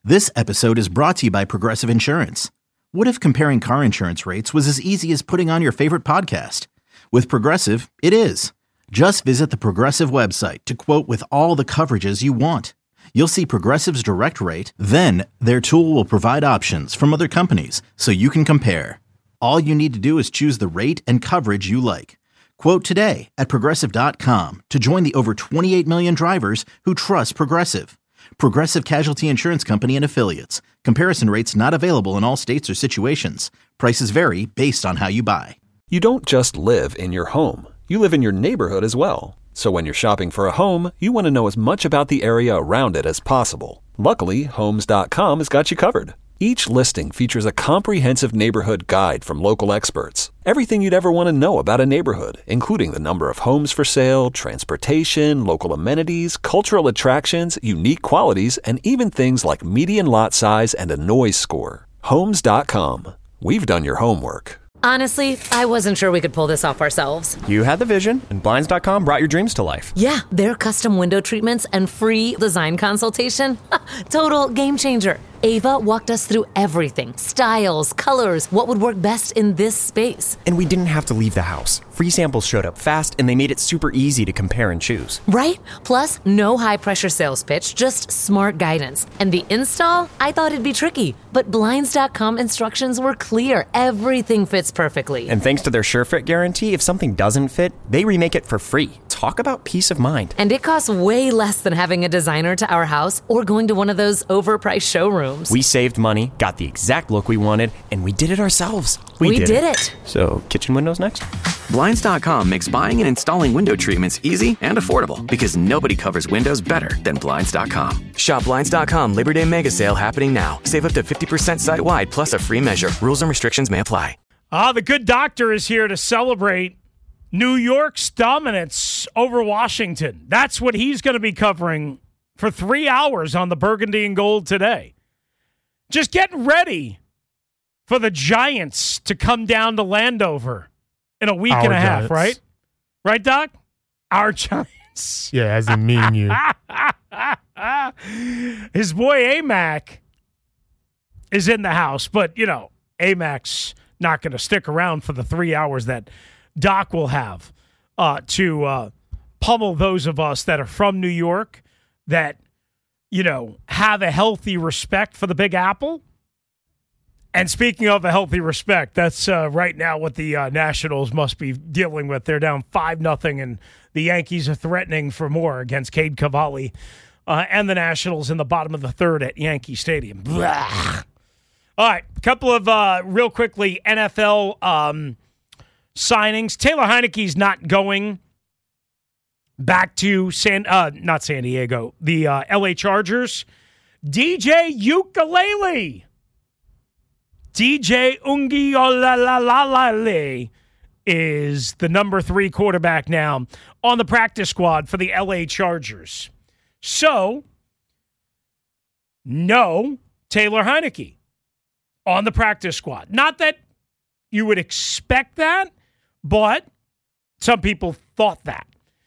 This episode is brought to you by Progressive Insurance. What if comparing car insurance rates was as easy as putting on your favorite podcast? With Progressive, it is. Just visit the Progressive website to quote with all the coverages you want. You'll see Progressive's direct rate, then their tool will provide options from other companies so you can compare. All you need to do is choose the rate and coverage you like. Quote today at Progressive.com to join the over 28 million drivers who trust Progressive. Progressive Casualty Insurance Company and Affiliates. Comparison rates not available in all states or situations. Prices vary based on how you buy. You don't just live in your home. You live in your neighborhood as well. So when you're shopping for a home, you want to know as much about the area around it as possible. Luckily, Homes.com has got you covered. Each listing features a comprehensive neighborhood guide from local experts. Everything you'd ever want to know about a neighborhood, including the number of homes for sale, transportation, local amenities, cultural attractions, unique qualities, and even things like median lot size and a noise score. Homes.com. We've done your homework. Honestly, I wasn't sure we could pull this off ourselves. You had the vision, and Blinds.com brought your dreams to life. Yeah, their custom window treatments and free design consultation. Total game changer. Ava walked us through everything. Styles, colors, what would work best in this space. And we didn't have to leave the house. Free samples showed up fast, and they made it super easy to compare and choose. Right? Plus, no high-pressure sales pitch, just smart guidance. And the install? I thought it'd be tricky. But Blinds.com instructions were clear. Everything fits perfectly. And thanks to their SureFit guarantee, if something doesn't fit, they remake it for free. Talk about peace of mind. And it costs way less than having a designer to our house or going to one of those overpriced showrooms. We saved money, got the exact look we wanted, and we did it ourselves. We did it. So, kitchen windows next? Blinds.com makes buying and installing window treatments easy and affordable because nobody covers windows better than Blinds.com. Shop Blinds.com Labor Day Mega Sale happening now. Save up to 50% site-wide plus a free measure. Rules and restrictions may apply. The good doctor is here to celebrate New York's dominance over Washington. That's what he's going to be covering for 3 hours on the Burgundy and Gold today. Just getting ready for the Giants to come down to Landover in a week and a half, right? Right, Doc? Our Giants. Yeah, as in me and you. His boy AMAC is in the house, but, you know, AMAC's not going to stick around for the 3 hours that Doc will have to pummel those of us that are from New York that, you know, have a healthy respect for the Big Apple. And speaking of a healthy respect, that's right now what the Nationals must be dealing with. They're down 5-0, and the Yankees are threatening for more against Cade Cavalli and the Nationals in the bottom of the third at Yankee Stadium. Blah. All right, a couple of, real quickly, NFL signings. Taylor Heineke's not going back to not San Diego, the LA Chargers. DJ Uiagalelei is the number 3 quarterback now on the practice squad for the LA Chargers. So, no Taylor Heinicke on the practice squad. Not that you would expect that, but some people thought that.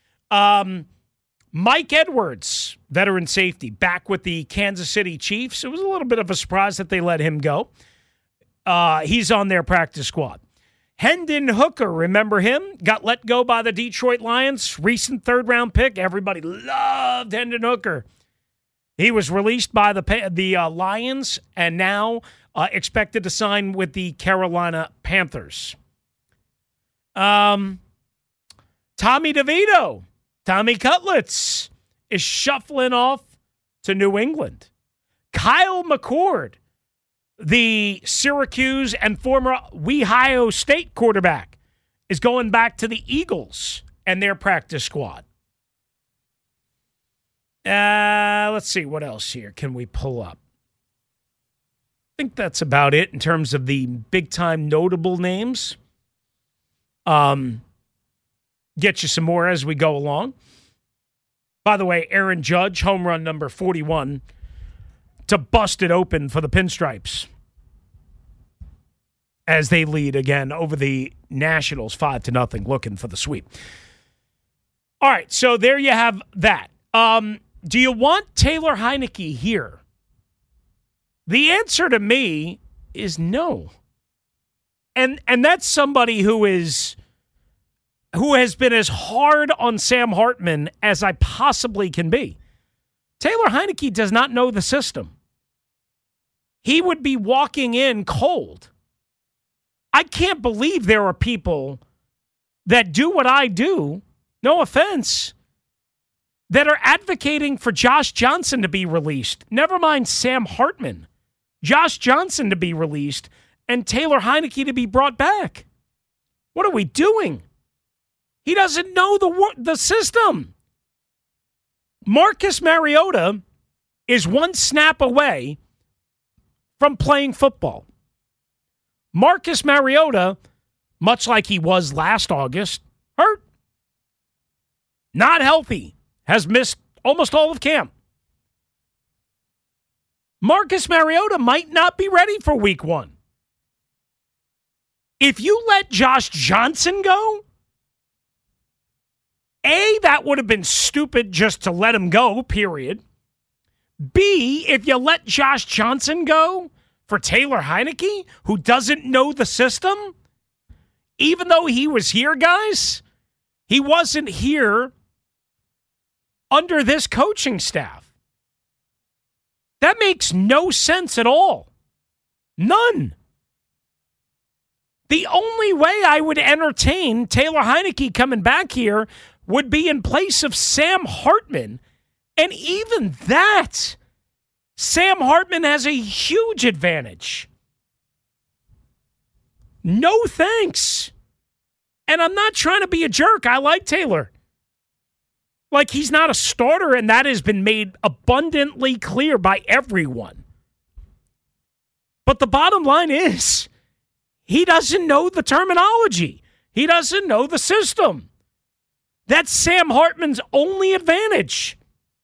Mike Edwards, veteran safety, back with the Kansas City Chiefs. It was a little bit of a surprise that they let him go. He's on their practice squad. Hendon Hooker, remember him? Got let go by the Detroit Lions. Recent third-round pick. Everybody loved Hendon Hooker. He was released by the Lions and now expected to sign with the Carolina Panthers. Tommy DeVito, Tommy Cutlets, is shuffling off to New England. Kyle McCord, the Syracuse and former Ohio State quarterback, is going back to the Eagles and their practice squad. Let's see, what else here can we pull up? I think that's about it in terms of the big-time notable names. Get you some more as we go along. By the way, Aaron Judge, home run number 41, to bust it open for the Pinstripes as they lead again over the Nationals 5-0, looking for the sweep. All right, so there you have that. Do you want Taylor Heinicke here The answer to me is no. And that's somebody who has been as hard on Sam Hartman as I possibly can be. Taylor Heinicke does not know the system. He would be walking in cold. I can't believe there are people that do what I do, no offense, that are advocating for Josh Johnson to be released. Never mind Sam Hartman. Josh Johnson to be released and Taylor Heinicke to be brought back. What are we doing? He doesn't know the system. Marcus Mariota is one snap away from playing football. Marcus Mariota, much like he was last August, hurt. Not healthy. Has missed almost all of camp. Marcus Mariota might not be ready for week 1. If you let Josh Johnson go, A, that would have been stupid just to let him go, period. B, if you let Josh Johnson go for Taylor Heinicke, who doesn't know the system, even though he was here, guys, he wasn't here under this coaching staff. That makes no sense at all. None. The only way I would entertain Taylor Heinicke coming back here would be in place of Sam Hartman. And even that, Sam Hartman has a huge advantage. No thanks. And I'm not trying to be a jerk. I like Taylor. Like, he's not a starter, and that has been made abundantly clear by everyone. But the bottom line is, he doesn't know the terminology. He doesn't know the system. That's Sam Hartman's only advantage.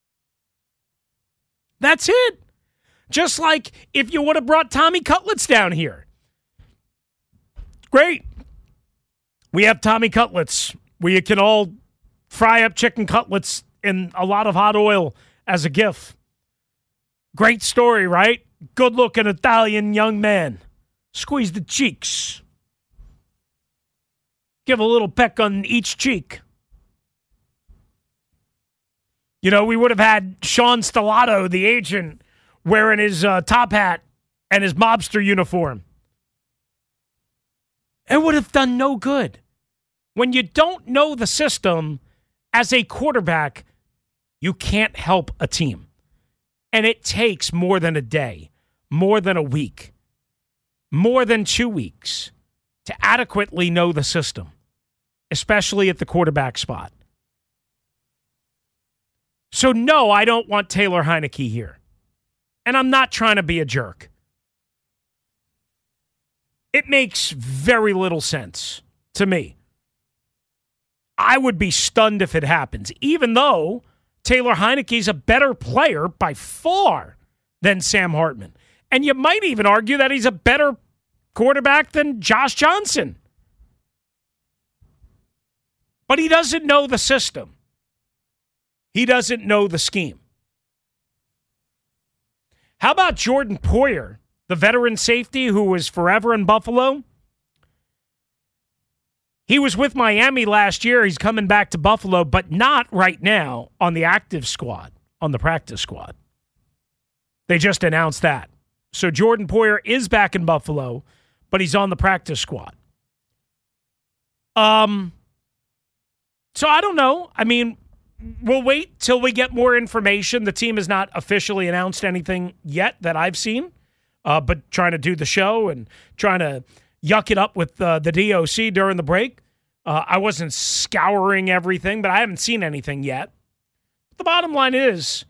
That's it. Just like if you would have brought Tommy Cutlets down here. Great. We have Tommy Cutlets, where you can all fry up chicken cutlets in a lot of hot oil as a gift. Great story, right? Good-looking Italian young man. Squeeze the cheeks. Give a little peck on each cheek. You know, we would have had Sean Stellato, the agent, wearing his top hat and his mobster uniform. It would have done no good. When you don't know the system, as a quarterback, you can't help a team. And it takes more than a day, more than a week, more than 2 weeks to adequately know the system, especially at the quarterback spot. So no, I don't want Taylor Heinicke here. And I'm not trying to be a jerk. It makes very little sense to me. I would be stunned if it happens, even though Taylor Heinicke is a better player by far than Sam Hartman. And you might even argue that he's a better quarterback than Josh Johnson. But he doesn't know the system. He doesn't know the scheme. How about Jordan Poyer, the veteran safety who was forever in Buffalo? He was with Miami last year. He's coming back to Buffalo, but not right now on the active squad, on the practice squad. They just announced that. So Jordan Poyer is back in Buffalo, but he's on the practice squad. So I don't know. I mean, we'll wait till we get more information. The team has not officially announced anything yet that I've seen, but trying to do the show and trying to yuck it up with the DOC during the break. I wasn't scouring everything, but I haven't seen anything yet. The bottom line is,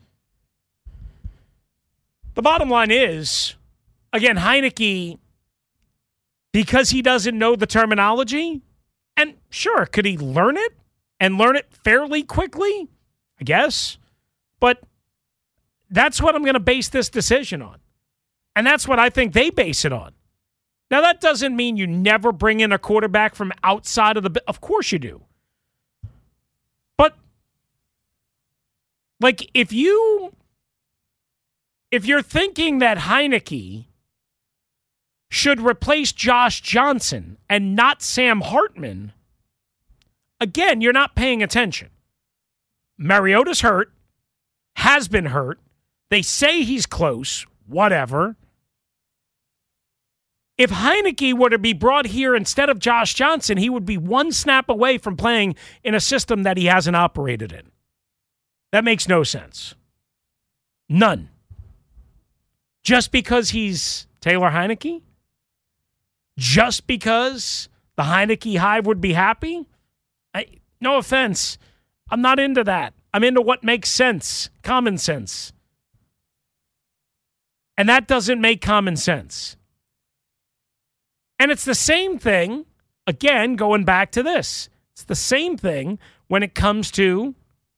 again, Heinicke, because he doesn't know the terminology, and sure, could he learn it and learn it fairly quickly? I guess. But that's what I'm going to base this decision on. And that's what I think they base it on. Now, that doesn't mean you never bring in a quarterback from outside of the... Of course you do. But, like, if you if you're thinking that Heineke should replace Josh Johnson and not Sam Hartman, again, you're not paying attention. Mariota's hurt, has been hurt. They say he's close, whatever. If Heineke were to be brought here instead of Josh Johnson, he would be one snap away from playing in a system that he hasn't operated in. That makes no sense. None. Just because he's Taylor Heineke? Just because the Heineke Hive would be happy? No offense. I'm not into that. I'm into what makes sense. Common sense. And that doesn't make common sense. And it's the same thing, again, going back to this. It's the same thing when it comes to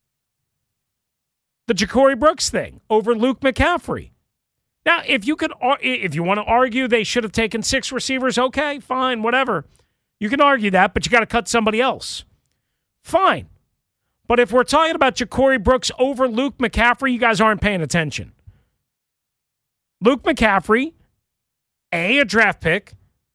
the Ja'Cory Brooks thing over Luke McCaffrey. Now, if you want to argue they should have taken 6 receivers, okay, fine, whatever. You can argue that, but you got to cut somebody else. Fine. But if we're talking about Ja'Cory Brooks over Luke McCaffrey, you guys aren't paying attention. Luke McCaffrey, A, a draft pick,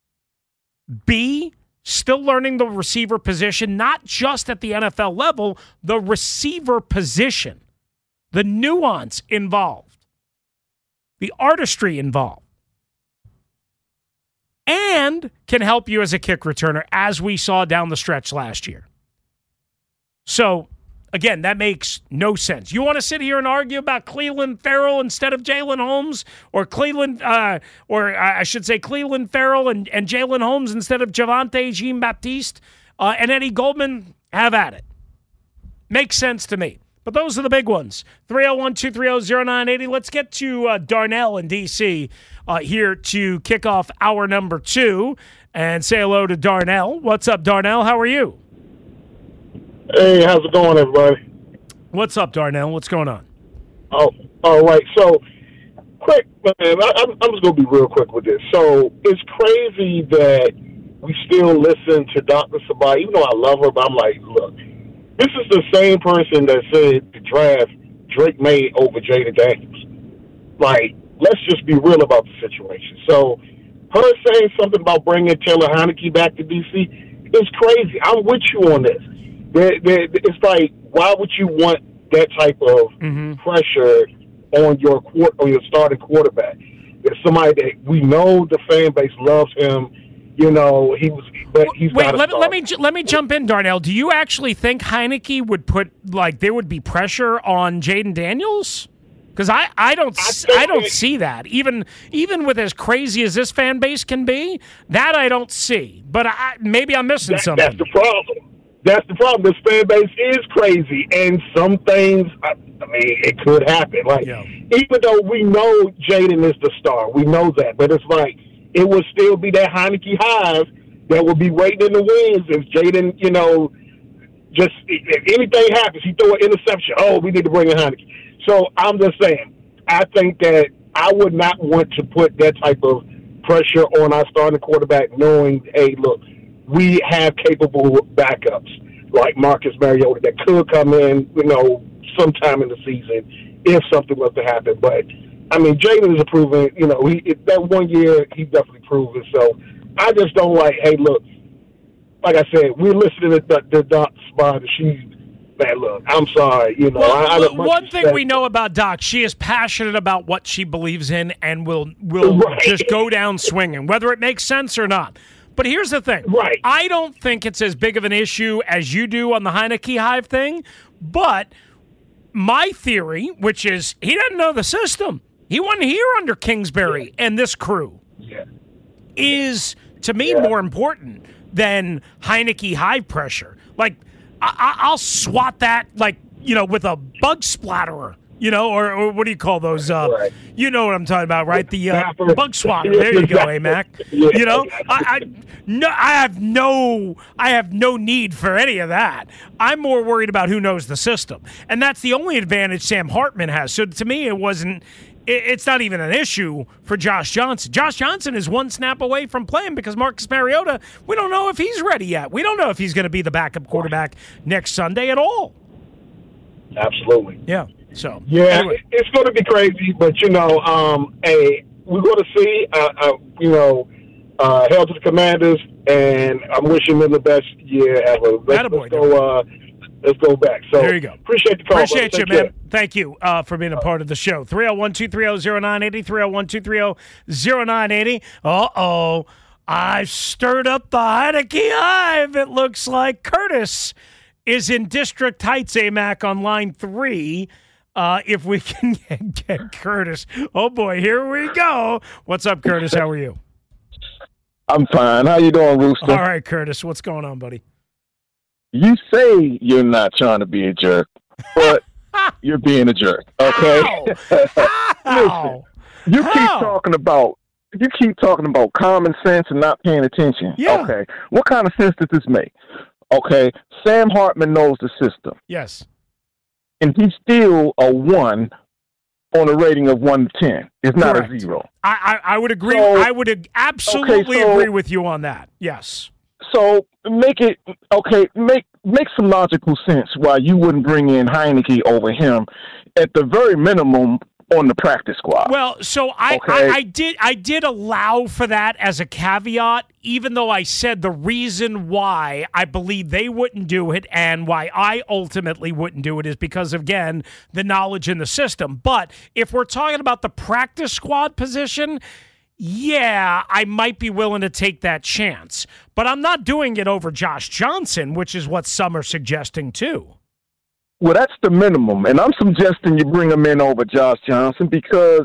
B, still learning the receiver position, not just at the NFL level, the receiver position, the nuance involved, the artistry involved, and can help you as a kick returner, as we saw down the stretch last year. So, again, that makes no sense. You want to sit here and argue about Cleveland Farrell instead of Jalen Holmes, or Cleveland Farrell and Jalen Holmes instead of Javonte Jean-Baptiste and Eddie Goldman? Have at it. Makes sense to me. But those are the big ones. 301-230-0980. Let's get to Darnell in D.C. Here to kick off hour number 2 and say hello to Darnell. What's up, Darnell? How are you? Hey, how's it going, everybody? What's up, Darnell? What's going on? Oh, all right. So, quick, man, I'm just going to be real quick with this. So, it's crazy that we still listen to Dr. Sabah, even though I love her, but I'm like, look, this is the same person that said to draft Drake May over Jaden Daniels. Like, let's just be real about the situation. So, her saying something about bringing Taylor Heineke back to D.C. is crazy. I'm with you on this. It's like, why would you want that type of pressure on your starting quarterback? There's somebody that we know the fan base loves him. You know, he's Wait, let me jump in, Darnell. Do you actually think Heineke would there would be pressure on Jaden Daniels? Because I don't see that. Even with as crazy as this fan base can be, that I don't see. But maybe I'm missing something. That's the problem. That's the problem. This fan base is crazy, and some things, I mean, it could happen. Like, even though we know Jaden is the star, we know that, but it's like, it would still be that Heineke Hive that would be waiting in the wings if Jaden, just, if anything happens, he throw an interception, we need to bring in Heineke. So I'm just saying, I think that I would not want to put that type of pressure on our starting quarterback, knowing, hey, look, we have capable backups like Marcus Mariota that could come in, sometime in the season if something was to happen. But, I mean, Jaden is a proven, that 1 year, he's definitely proven. So I just don't like, hey, look, like I said, we're listening to Doc Spot, and man, look, I'm sorry. One thing we know about Doc, she is passionate about what she believes in and will just go down swinging, whether it makes sense or not. But here's the thing. Right. I don't think it's as big of an issue as you do on the Heineke Hive thing, but my theory, which is he doesn't know the system. He wasn't here under Kingsbury and this crew, is, to me, more important than Heineke Hive pressure. Like, I'll swat that, with a bug splatterer, or what do you call those? You know what I'm talking about, right? The bug swatter. There you go, Mac. I have no need for any of that. I'm more worried about who knows the system, and that's the only advantage Sam Hartman has. So to me, it's not even an issue for Josh Johnson. Josh Johnson is one snap away from playing because Marcus Mariota, we don't know if he's ready yet. We don't know if he's going to be the backup quarterback next Sunday at all. Absolutely. Yeah. So yeah, anyway. it's going to be crazy, but we're going to see. Hail to the Commanders, and I'm wishing them the best year ever. Let's go back. So there you go. Appreciate the call. Appreciate you, man. Care. Thank you for being a part of the show. 301-230-0980, 301-230-0980. Uh-oh. I stirred up the Heineke Hive. It looks like Curtis is in District Heights, AMAC, on line 3. If we can get Curtis. Oh, boy, here we go. What's up, Curtis? How are you? I'm fine. How you doing, Rooster? All right, Curtis. What's going on, buddy? You say you're not trying to be a jerk, but you're being a jerk, okay? Listen, you keep talking about common sense and not paying attention. Yeah. Okay. What kind of sense does this make? Okay. Sam Hartman knows the system. Yes. And he's still a 1 on a rating of 1 to 10. It's not Correct. a 0. I would agree. So, I would absolutely agree with you on that. Yes. So make some logical sense why you wouldn't bring in Heineke over him at the very minimum on the practice squad. Well, so I did allow for that as a caveat, even though I said the reason why I believe they wouldn't do it and why I ultimately wouldn't do it is because, again, the knowledge in the system. But if we're talking about the practice squad position, yeah, I might be willing to take that chance. But I'm not doing it over Josh Johnson, which is what some are suggesting too. Well, that's the minimum, and I'm suggesting you bring him in over Josh Johnson because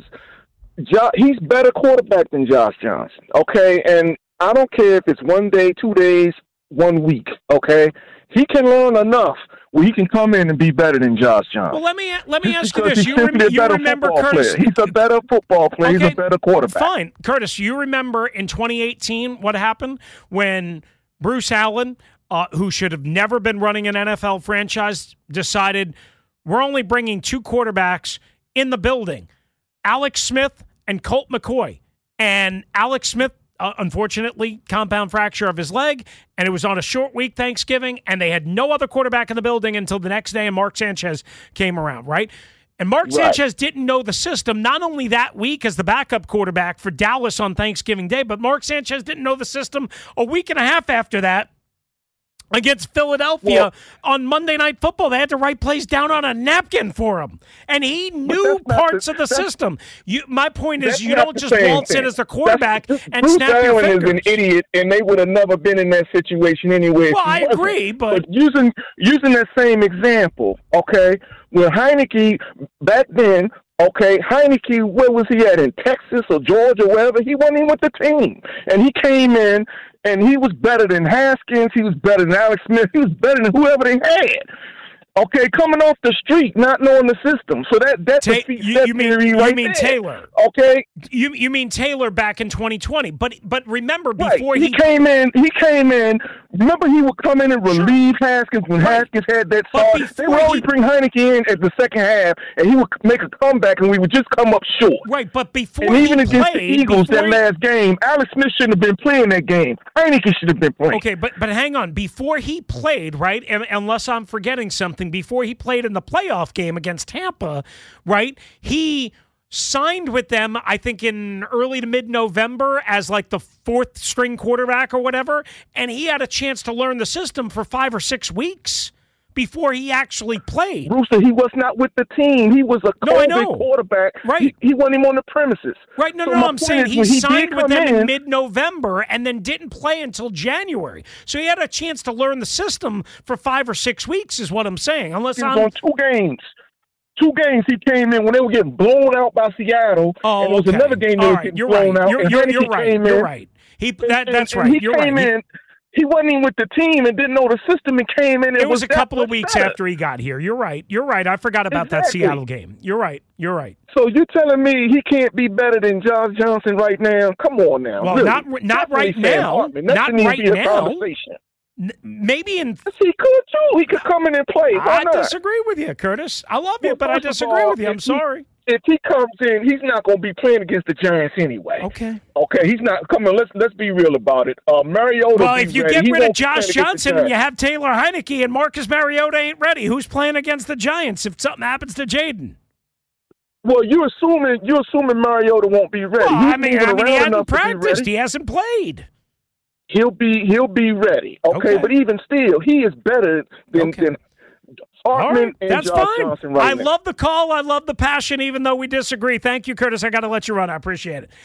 he's better quarterback than Josh Johnson, okay? And I don't care if it's 1 day, 2 days, 1 week, okay? He can learn enough where he can come in and be better than Josh Johnson. Well, let me ask you this. He's You simply remember Curtis? Player. He's a better football player. Okay, he's a better quarterback. Fine. Curtis, you remember in 2018 what happened when Bruce Allen, who should have never been running an NFL franchise, decided we're only bringing 2 quarterbacks in the building, Alex Smith and Colt McCoy. And Alex Smith, unfortunately, compound fracture of his leg, and it was on a short week, Thanksgiving, and they had no other quarterback in the building until the next day, and Mark Sanchez came around, right? And Mark Sanchez didn't know the system, not only that week as the backup quarterback for Dallas on Thanksgiving Day, but Mark Sanchez didn't know the system a week and a half after that against Philadelphia on Monday Night Football. They had to write plays down on a napkin for him. And he knew parts of the system. My point is you don't just waltz in as a quarterback and snap your fingers. Bruce Allen is an idiot, and they would have never been in that situation anyway. Well, I agree, but using that same example, okay, with Heineke back then, okay, Heineke, where was he at, in Texas or Georgia, wherever? He wasn't even with the team. And he came in, and he was better than Haskins. He was better than Alex Smith. He was better than whoever they had. Okay, coming off the street, not knowing the system. So that's you mean Taylor? Okay, you mean Taylor back in 2020? But remember before he came in. Remember, he would come in and relieve Haskins when Haskins had that start. They would always bring Heineke in at the second half, and he would make a comeback, and we would just come up short. Right, but before and even against the Eagles that last game, Alex Smith shouldn't have been playing that game. Heineke should have been playing. Okay, but hang on. Before he played, right, unless I'm forgetting something, before he played in the playoff game against Tampa, right, he signed with them, I think, in early to mid-November as like the 4th string quarterback or whatever, and he had a chance to learn the system for 5 or 6 weeks before he actually played. Rooster, he was not with the team. He was a COVID quarterback. Right. He wasn't even on the premises. Right. No, I'm saying he signed with them in mid-November and then didn't play until January. So he had a chance to learn the system for 5 or 6 weeks is what I'm saying. He was on 2 games. 2 games he came in when they were getting blown out by Seattle. Oh, and it was another game they were getting blown out. You're right. That's right. He came in. He wasn't even with the team and didn't know the system and came in. It was a couple of weeks after he got here. You're right. I forgot about that Seattle game. You're right. So you're telling me he can't be better than Josh Johnson right now? Come on now. Well, really. not right now. Not right now. Maybe in... Yes, he could, too. He could come in and play. Why not? I disagree with you, Curtis. I love you, but I disagree with you. I'm sorry. if he comes in, he's not going to be playing against the Giants anyway. Okay, he's not. Come on, let's be real about it. Mariota. Well, if you get rid of Josh Johnson and you have Taylor Heineke and Marcus Mariota ain't ready, who's playing against the Giants if something happens to Jaden? Well, you're assuming Mariota won't be ready. Well, I mean, he hasn't practiced. He hasn't played. He'll be ready. Okay, but even still, he is better than Hartman and that's Josh fine. Johnson right now. I love the call. I love the passion, even though we disagree. Thank you, Curtis. I got to let you run. I appreciate it.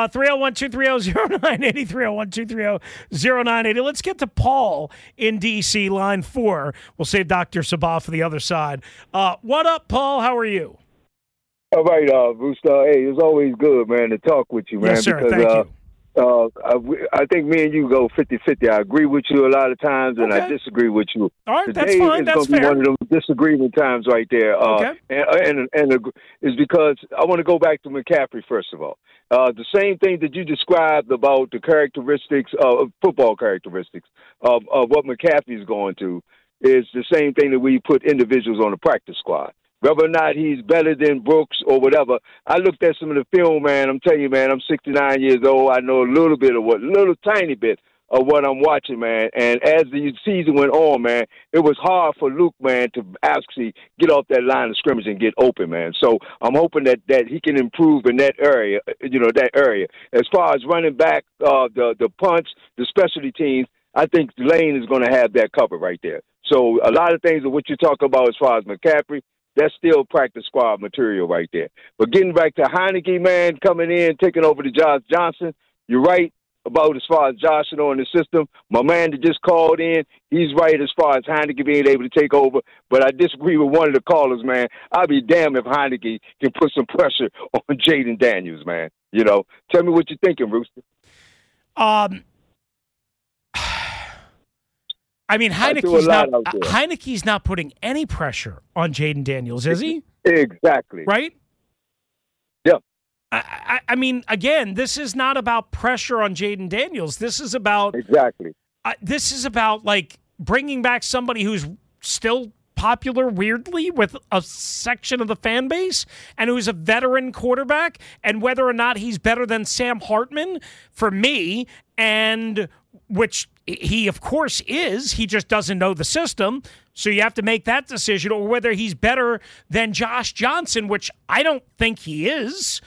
301-230-0980, 301-230-0980. Let's get to Paul in D.C., line 4. We'll save Dr. Sabah for the other side. What up, Paul? How are you? All right, Brewster. Hey, it's always good, man, to talk with you, man. Yes, sir. Because, thank you. I think me and you go 50-50. I agree with you a lot of times, and I disagree with you. All right, Today that's fine. That's fair. It's going to be one of those disagreement times right there. And it's because I want to go back to McCaffrey, first of all. The same thing that you described about the characteristics of football characteristics of what McCaffrey's going to is the same thing that we put individuals on the practice squad. Whether or not he's better than Brooks or whatever, I looked at some of the film, man. I'm telling you, man, I'm 69 years old. I know a little tiny bit of what I'm watching, man. And as the season went on, man, it was hard for Luke, man, to actually get off that line of scrimmage and get open, man. So I'm hoping that he can improve in that area, As far as running back, the punts, the specialty teams, I think Lane is going to have that covered right there. So a lot of things of what you talk about as far as McCaffrey, that's still practice squad material right there. But getting back to Heineke, man, coming in, taking over to Josh Johnson, you're right about as far as Josh in the system. My man that just called in, he's right as far as Heineke being able to take over. But I disagree with one of the callers, man. I'd be damned if Heineke can put some pressure on Jaden Daniels, man. Tell me what you're thinking, Rooster. I mean, Heineke's not putting any pressure on Jaden Daniels, is he? Exactly. Right? Yeah. I mean, again, this is not about pressure on Jaden Daniels. This is about like bringing back somebody who's still popular weirdly with a section of the fan base and who's a veteran quarterback, and whether or not he's better than Sam Hartman for me, and which he, of course, is. He just doesn't know the system. So you have to make that decision, or whether he's better than Josh Johnson, which I don't think he is.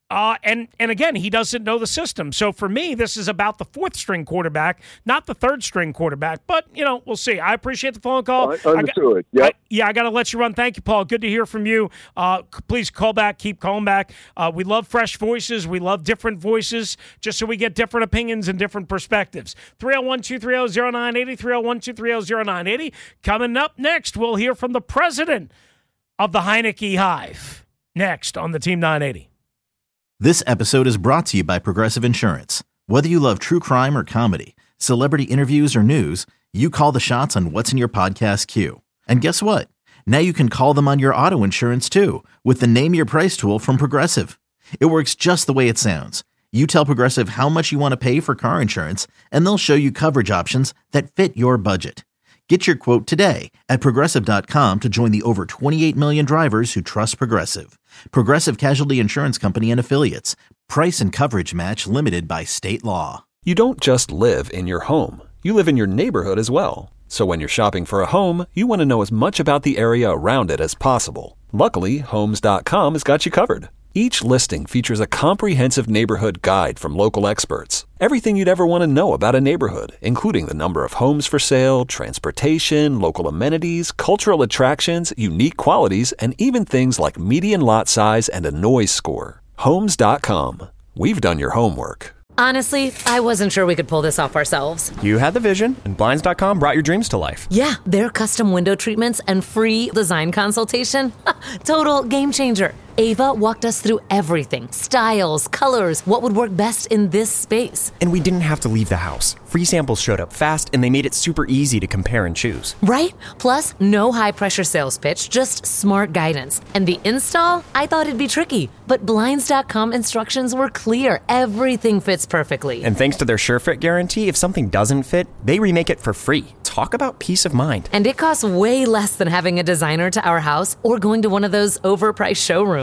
And again, he doesn't know the system. So for me, this is about the fourth-string quarterback, not the third-string quarterback. But, we'll see. I appreciate the phone call. Understood. I got to let you run. Thank you, Paul. Good to hear from you. Please call back. Keep calling back. We love fresh voices. We love different voices, just so we get different opinions and different perspectives. 301-230-0980, 301-230-0980. Coming up next, we'll hear from the president of the Heineke Hive. Next on the Team 980. This episode is brought to you by Progressive Insurance. Whether you love true crime or comedy, celebrity interviews or news, you call the shots on what's in your podcast queue. And guess what? Now you can call them on your auto insurance too with the Name Your Price tool from Progressive. It works just the way it sounds. You tell Progressive how much you want to pay for car insurance, and they'll show you coverage options that fit your budget. Get your quote today at Progressive.com to join the over 28 million drivers who trust Progressive. Progressive Casualty Insurance Company and Affiliates. Price and coverage match limited by state law. You don't just live in your home. You live in your neighborhood as well. So when you're shopping for a home, you want to know as much about the area around it as possible. Luckily, Homes.com has got you covered. Each listing features a comprehensive neighborhood guide from local experts. Everything you'd ever want to know about a neighborhood, including the number of homes for sale, transportation, local amenities, cultural attractions, unique qualities, and even things like median lot size and a noise score. Homes.com. We've done your homework. Honestly, I wasn't sure we could pull this off ourselves. You had the vision, and Blinds.com brought your dreams to life. Yeah, their custom window treatments and free design consultation. Total game changer. Ava walked us through everything. Styles, colors, what would work best in this space. And we didn't have to leave the house. Free samples showed up fast, and they made it super easy to compare and choose. Right? Plus, no high-pressure sales pitch, just smart guidance. And the install? I thought it'd be tricky, but Blinds.com instructions were clear. Everything fits perfectly. And thanks to their SureFit guarantee, if something doesn't fit, they remake it for free. Talk about peace of mind. And it costs way less than having a designer to our house or going to one of those overpriced showrooms.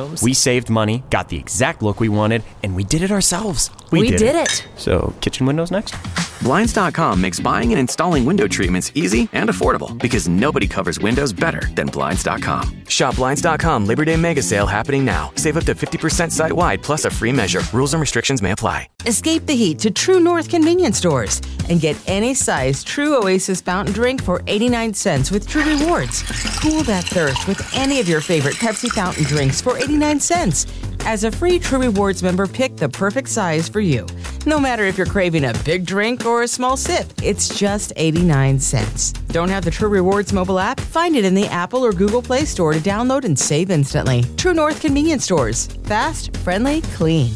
rooms. We saved money, got the exact look we wanted, and we did it ourselves. We did it. So, kitchen windows next? Blinds.com makes buying and installing window treatments easy and affordable because nobody covers windows better than Blinds.com. Shop Blinds.com Labor Day Mega Sale happening now. Save up to 50% site-wide plus a free measure. Rules and restrictions may apply. Escape the heat to True North convenience stores and get any size True Oasis fountain drink for 89 cents with True Rewards. Cool that thirst with any of your favorite Pepsi fountain drinks for 89 cents. As a free True Rewards member, pick the perfect size for you. No matter if you're craving a big drink or a small sip, it's just 89 cents. Don't have the True Rewards mobile app? Find it in the Apple or Google Play Store to download and save instantly. True North convenience stores. Fast, friendly, clean.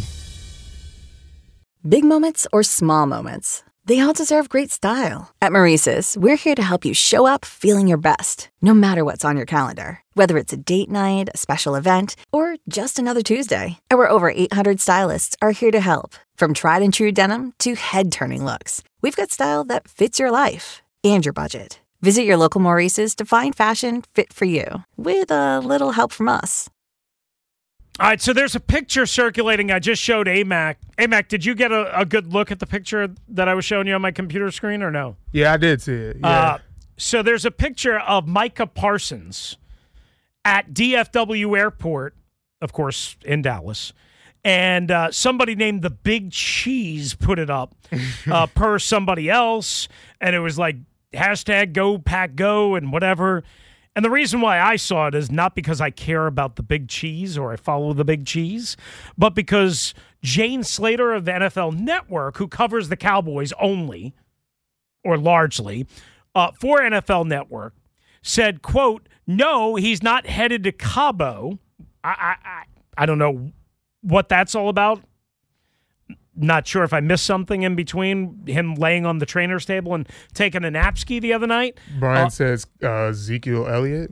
Big moments or small moments, they all deserve great style. At Maurice's, we're here to help you show up feeling your best, no matter what's on your calendar. Whether it's a date night, a special event, or just another Tuesday, our over 800 stylists are here to help. From tried and true denim to head-turning looks, we've got style that fits your life and your budget. Visit your local Maurice's to find fashion fit for you, with a little help from us. All right, so there's a picture circulating. I just showed AMAC. AMAC, did you get a good look at the picture that I was showing you on my computer screen or no? Yeah, I did see it. Yeah. So there's a picture of Micah Parsons at DFW Airport, of course, in Dallas. And somebody named the Big Cheese put it up per somebody else. And it was like hashtag Go Pack Go and whatever. And the reason why I saw it is not because I care about the Big Cheese or I follow the Big Cheese, but because Jane Slater of the NFL Network, who covers the Cowboys only, or largely, for NFL Network, said, quote, no, he's not headed to Cabo. I don't know what that's all about. Not sure if I missed something in between him laying on the trainer's table and taking a napski the other night. Brian says Ezekiel Elliott.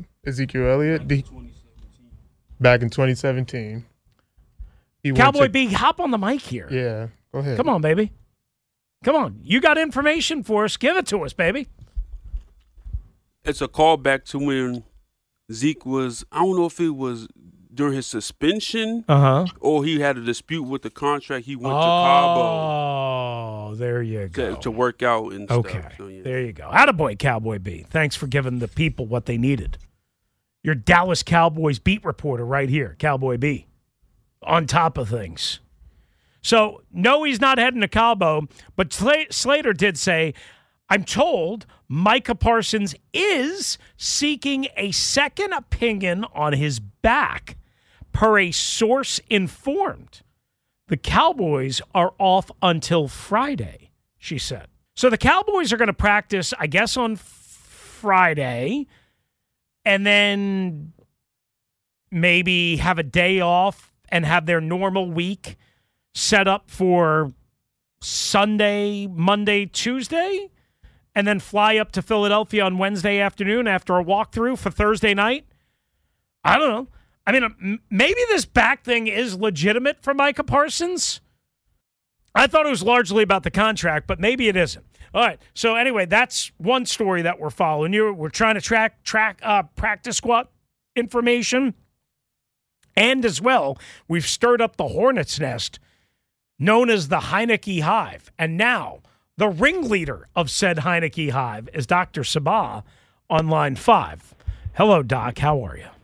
Back in 2017. Cowboy B, hop on the mic here. Yeah, go ahead. Come on, baby. Come on. You got information for us. Give it to us, baby. It's a callback to when Zeke was, I don't know if it was during his suspension or he had a dispute with the contract. He went to Cabo. Oh, there you go. To work out and stuff. Okay, So, yeah. there you go. Attaboy, Cowboy B. Thanks for giving the people what they needed. Your Dallas Cowboys beat reporter right here, Cowboy B, on top of things. So, no, he's not heading to Cabo, but Slater did say, I'm told Micah Parsons is seeking a second opinion on his back, per a source informed. The Cowboys are off until Friday, she said. So the Cowboys are going to practice, I guess, on Friday, and then maybe have a day off and have their normal week set up for Sunday, Monday, Tuesday, and then fly up to Philadelphia on Wednesday afternoon after a walkthrough for Thursday night. I don't know. I mean, maybe this back thing is legitimate for Micah Parsons. I thought it was largely about the contract, but maybe it isn't. All right. So anyway, that's one story that we're following. We're trying to track practice squad information. And as well, we've stirred up the hornet's nest known as the Heineke Hive. And now the ringleader of said Heineke Hive is Dr. Sabah on line 5. Hello, Doc. How are you?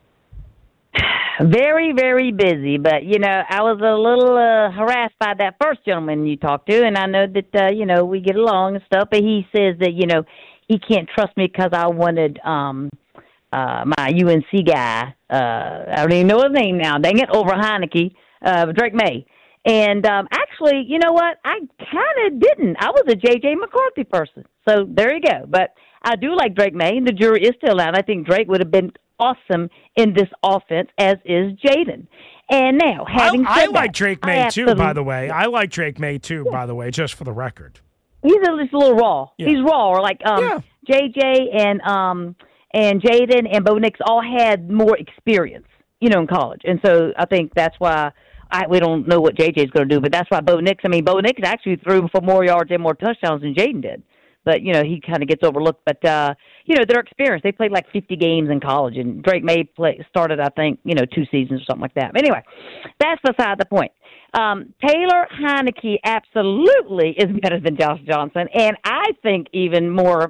Very, very busy, but, I was a little harassed by that first gentleman you talked to, and I know that, we get along and stuff, but he says that, he can't trust me because I wanted my UNC guy, I don't even know his name now, dang it, over Heineke, Drake May. And actually, you know what, I kind of didn't. I was a J.J. McCarthy person, so there you go. But I do like Drake May, and the jury is still out. I think Drake would have been awesome in this offense, as is Jaden. And now, having said I that, like Drake May too, by the way. I like Drake May too, by the way, just for the record. He's just a little raw. Yeah. He's raw, like JJ and Jaden and Bo Nix all had more experience, in college. And so I think that's why we don't know what JJ's going to do, but that's why Bo Nix actually threw for more yards and more touchdowns than Jaden did. but, he kind of gets overlooked. But, their experience, they played like 50 games in college, and Drake May started, I think, 2 seasons or something like that. But anyway, that's beside the point. Taylor Heinicke absolutely is better than Josh Johnson, and I think even more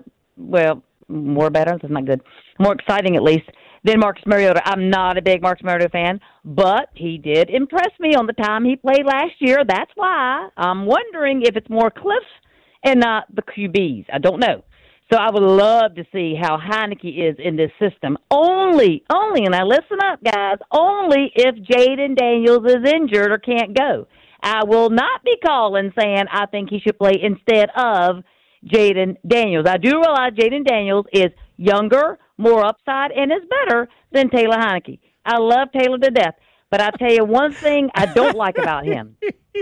better, that's not good, more exciting at least, than Marcus Mariota. I'm not a big Marcus Mariota fan, but he did impress me on the time he played last year. That's why I'm wondering if it's more Cliff and not the QBs. I don't know. So I would love to see how Heinicke is in this system. Only, and now listen up, guys, only if Jaden Daniels is injured or can't go. I will not be calling saying I think he should play instead of Jaden Daniels. I do realize Jaden Daniels is younger, more upside, and is better than Taylor Heinicke. I love Taylor to death, but I tell you one thing I don't like about him.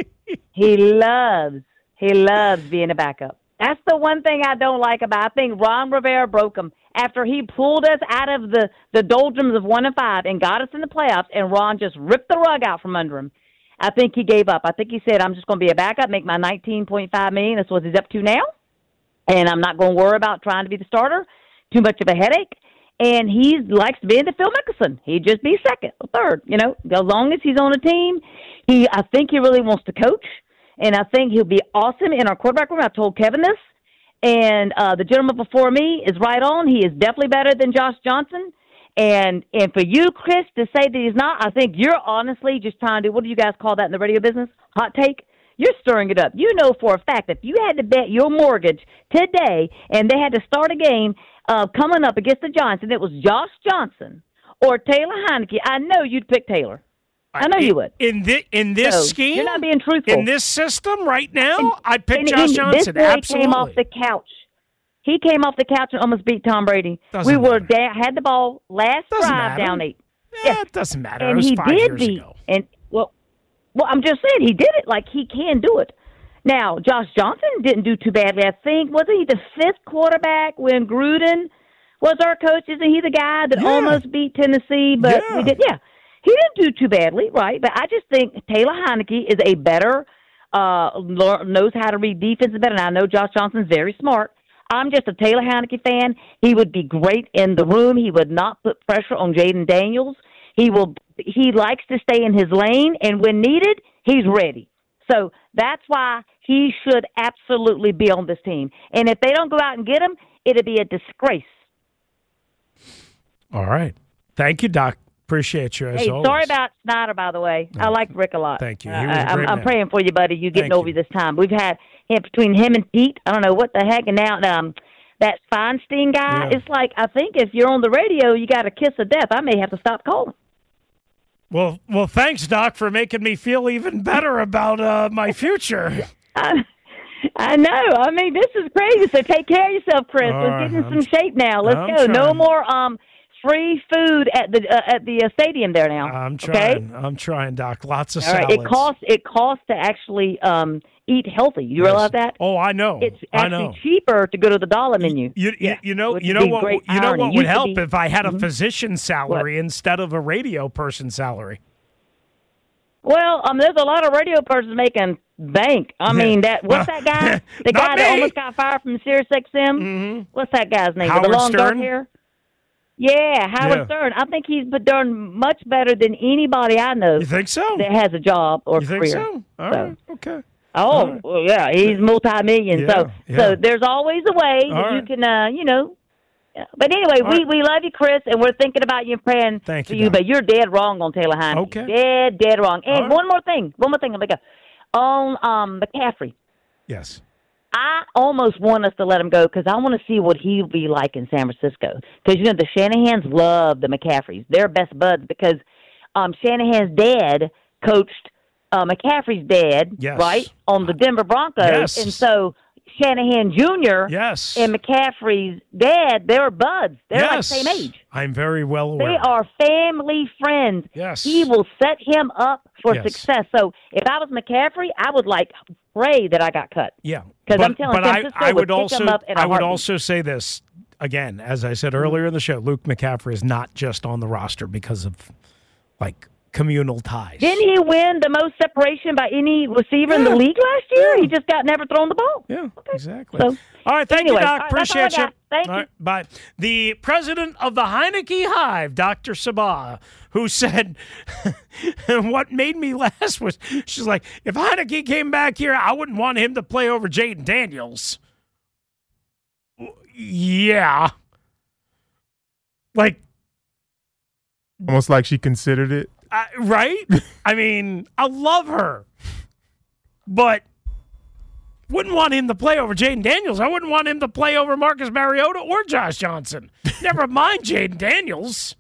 He loves being a backup. That's the one thing I don't like about. I think Ron Rivera broke him after he pulled us out of the doldrums of 1-5 and got us in the playoffs, and Ron just ripped the rug out from under him. I think he gave up. I think he said, I'm just going to be a backup, make my $19.5 million. That's what he's up to now. And I'm not going to worry about trying to be the starter. Too much of a headache. And he likes to be in the Phil Mickelson. He'd just be second or third, as long as he's on a team. I think he really wants to coach. And I think he'll be awesome in our quarterback room. I told Kevin this. And the gentleman before me is right on. He is definitely better than Josh Johnson. And for you, Chris, to say that he's not, I think you're honestly just trying to do, what do you guys call that in the radio business? Hot take? You're stirring it up. You know for a fact if you had to bet your mortgage today and they had to start a game coming up against the Giants and it was Josh Johnson or Taylor Heinicke, I know you'd pick Taylor. I know you would. In this scheme? You're not being truthful. In this system right now, I'd pick Josh Johnson. This boy Absolutely. came off the couch. He came off the couch and almost beat Tom Brady. Doesn't matter. Had the ball last Doesn't drive matter. down 8. Yeah, it doesn't matter. And it was he 5 did years beat. ago. And well, I'm just saying he did it like he can do it. Now, Josh Johnson didn't do too badly. I think wasn't he the 5th quarterback when Gruden was our coach? Isn't he the guy that almost beat Tennessee? But we did. Yeah. He didn't do too badly, right? But I just think Taylor Heinicke is a better, knows how to read defenses better. And I know Josh Johnson's very smart. I'm just a Taylor Heinicke fan. He would be great in the room. He would not put pressure on Jaden Daniels. He likes to stay in his lane, and when needed, he's ready. So that's why he should absolutely be on this team. And if they don't go out and get him, it'll be a disgrace. All right. Thank you, Doc. Appreciate you, as always. Sorry about Snyder, by the way. I like Rick a lot. Thank you. He was a great I'm man. praying for you, buddy. You getting Thank over this time. We've had between him and Pete, I don't know what the heck, and now that Feinstein guy, it's like, I think if you're on the radio, you got a kiss of death. I may have to stop calling. Well, thanks, Doc, for making me feel even better about my future. I know. I mean, this is crazy. So take care of yourself, Chris. Let's get in some shape now. Let's go. Trying. No more free food at the stadium there now. I'm trying. Okay? I'm trying, Doc. Lots of All right. salads. It costs to actually eat healthy. You realize that? Oh, I know. It's actually cheaper to go to the dollar menu. You know what irony. would help if I had a physician salary instead of a radio person salary. Well, there's a lot of radio persons making bank. I mean, what's that guy? The guy that almost got fired from Sirius XM? Mm-hmm. What's that guy's name? Howard With the long dark Stern? hair? Yeah, Howard Stern. I think he's done much better than anybody I know. You think so? That has a job or You career. think so? All right. Okay. Oh, well, yeah, he's multi-million. Yeah, So there's always a way that you can, But anyway, we love you, Chris, and we're thinking about you and praying for you. Doc. But you're dead wrong on Taylor Heinicke. Okay. Dead wrong. And one more thing. I'm going to go. On McCaffrey. Yes. I almost want us to let him go because I want to see what he'll be like in San Francisco. Because, the Shanahans love the McCaffreys. They're best buds because Shanahan's dad coached McCaffrey's dad, right, on the Denver Broncos. Yes. And so Shanahan Jr. Yes. and McCaffrey's dad, they're buds. They're like the same age. I'm very well aware. They are family friends. Yes. He will set him up for Yes. success. So if I was McCaffrey, I would pray that I got cut. Yeah. Because I'm telling San Francisco I would pick also him up in a I would heartbeat. also say this again, as I said earlier in the show, Luke McCaffrey is not just on the roster because of communal ties. Didn't he win the most separation by any receiver in the league last year? He just got never thrown the ball. Yeah, exactly. So, all right, thank you, Doc. Appreciate you. Thank all you. right, bye. The president of the Heineke Hive, Dr. Sabah, who said, what made me laugh was, she's like, if Heineke came back here, I wouldn't want him to play over Jaden Daniels. Yeah. Like. Almost like she considered it. Right? I mean, I love her. But wouldn't want him to play over Jaden Daniels. I wouldn't want him to play over Marcus Mariota or Josh Johnson. Never mind Jaden Daniels.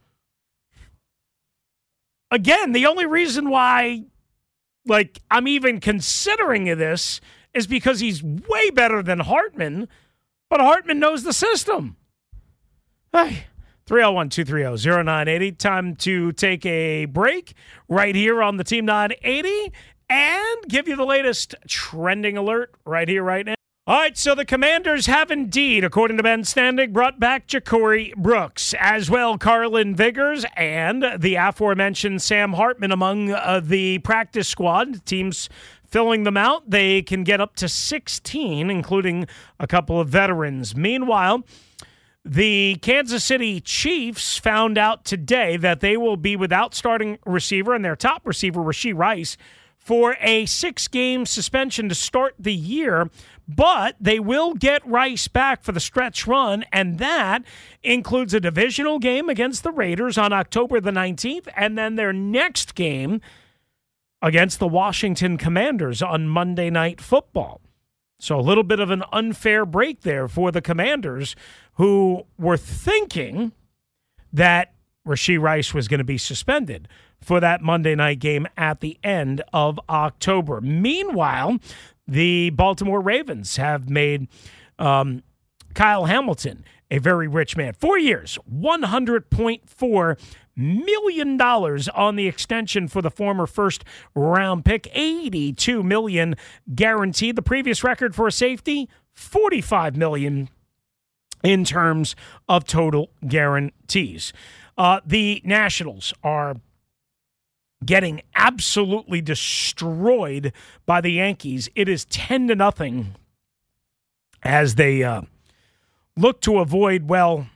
Again, the only reason why, like, I'm even considering this is because he's way better than Hartman, but Hartman knows the system. Hey, 301-230-0980. Time to take a break right here on the Team 980 and give you the latest trending alert right here, right now. All right, so the Commanders have indeed, according to Ben Standig, brought back Ja'Cory Brooks, as well Carlin Viggers and the aforementioned Sam Hartman among the practice squad. Teams filling them out. They can get up to 16, including a couple of veterans. Meanwhile, the Kansas City Chiefs found out today that they will be without starting receiver and their top receiver, Rashee Rice, for a 6-game suspension to start the year, but they will get Rice back for the stretch run, and that includes a divisional game against the Raiders on October the 19th, and then their next game against the Washington Commanders on Monday Night Football. So a little bit of an unfair break there for the Commanders, who were thinking that Rashee Rice was going to be suspended for that Monday night game at the end of October. Meanwhile, the Baltimore Ravens have made Kyle Hamilton a very rich man. 4 years, $100.4 million on the extension for the former first-round pick, $82 million guaranteed. The previous record for a safety, $45 million in terms of total guarantees. The Nationals are getting absolutely destroyed by the Yankees. It is 10-0 as they look to avoid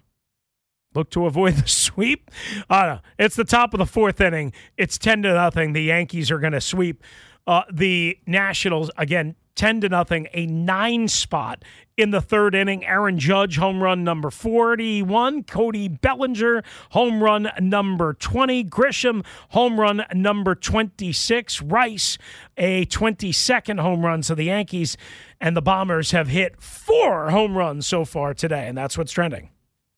the sweep. It's the top of the fourth inning. It's 10-0. The Yankees are going to sweep the Nationals again. 10-0, a 9 spot in the third inning. Aaron Judge, home run number 41. Cody Bellinger, home run number 20. Grisham, home run number 26. Rice, a 22nd home run. So the Yankees and the Bombers have hit 4 home runs so far today, and that's what's trending.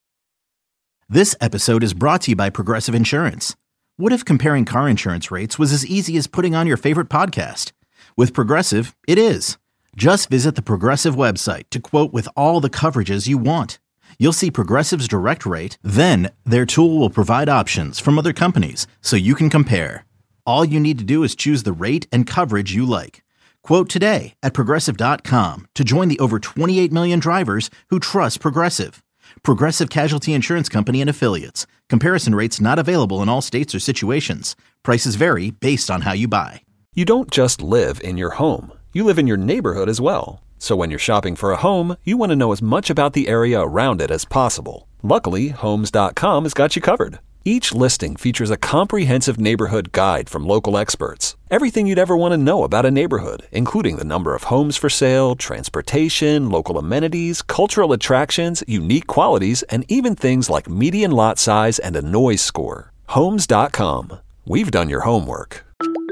This episode is brought to you by Progressive Insurance. What if comparing car insurance rates was as easy as putting on your favorite podcast? With Progressive, it is. Just visit the Progressive website to quote with all the coverages you want. You'll see Progressive's direct rate, then their tool will provide options from other companies so you can compare. All you need to do is choose the rate and coverage you like. Quote today at Progressive.com to join the over 28 million drivers who trust Progressive. Progressive Casualty Insurance Company and Affiliates. Comparison rates not available in all states or situations. Prices vary based on how you buy. You don't just live in your home. You live in your neighborhood as well. So when you're shopping for a home, you want to know as much about the area around it as possible. Luckily, Homes.com has got you covered. Each listing features a comprehensive neighborhood guide from local experts. Everything you'd ever want to know about a neighborhood, including the number of homes for sale, transportation, local amenities, cultural attractions, unique qualities, and even things like median lot size and a noise score. Homes.com. We've done your homework.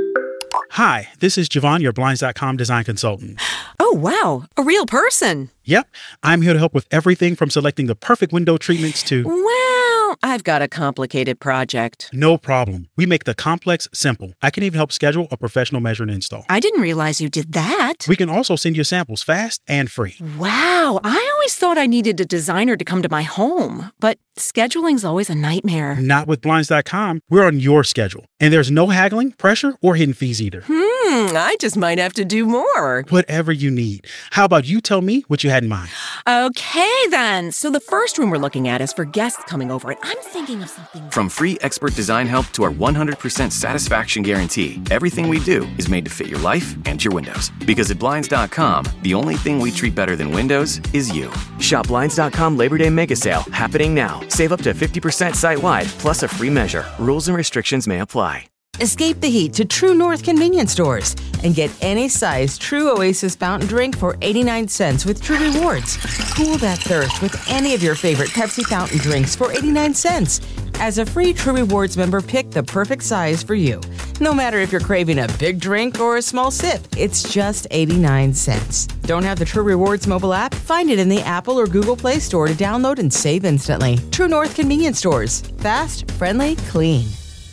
Hi, this is Javon, your Blinds.com design consultant. Oh, wow. A real person. Yep. I'm here to help with everything from selecting the perfect window treatments to... Well, I've got a complicated project. No problem. We make the complex simple. I can even help schedule a professional measure and install. I didn't realize you did that. We can also send you samples fast and free. Wow. I always thought I needed a designer to come to my home, but scheduling's always a nightmare. Not with Blinds.com. We're on your schedule. And there's no haggling, pressure, or hidden fees either. I just might have to do more. Whatever you need. How about you tell me what you had in mind? Okay, then. So the first room we're looking at is for guests coming over, and I'm thinking of something. From free expert design help to our 100% satisfaction guarantee, everything we do is made to fit your life and your windows. Because at Blinds.com, the only thing we treat better than windows is you. Shop Blinds.com Labor Day Mega Sale, happening now. Save up to 50% site-wide, plus a free measure. Rules and restrictions may apply. Escape the heat to True North convenience stores and get any size True Oasis fountain drink for 89 cents with True Rewards. Cool that thirst with any of your favorite Pepsi fountain drinks for 89 cents. As a free True Rewards member, pick the perfect size for you. No matter if you're craving a big drink or a small sip, it's just 89 cents. Don't have the True Rewards mobile app? Find it in the Apple or Google Play Store to download and save instantly. True North convenience stores. Fast, friendly, clean.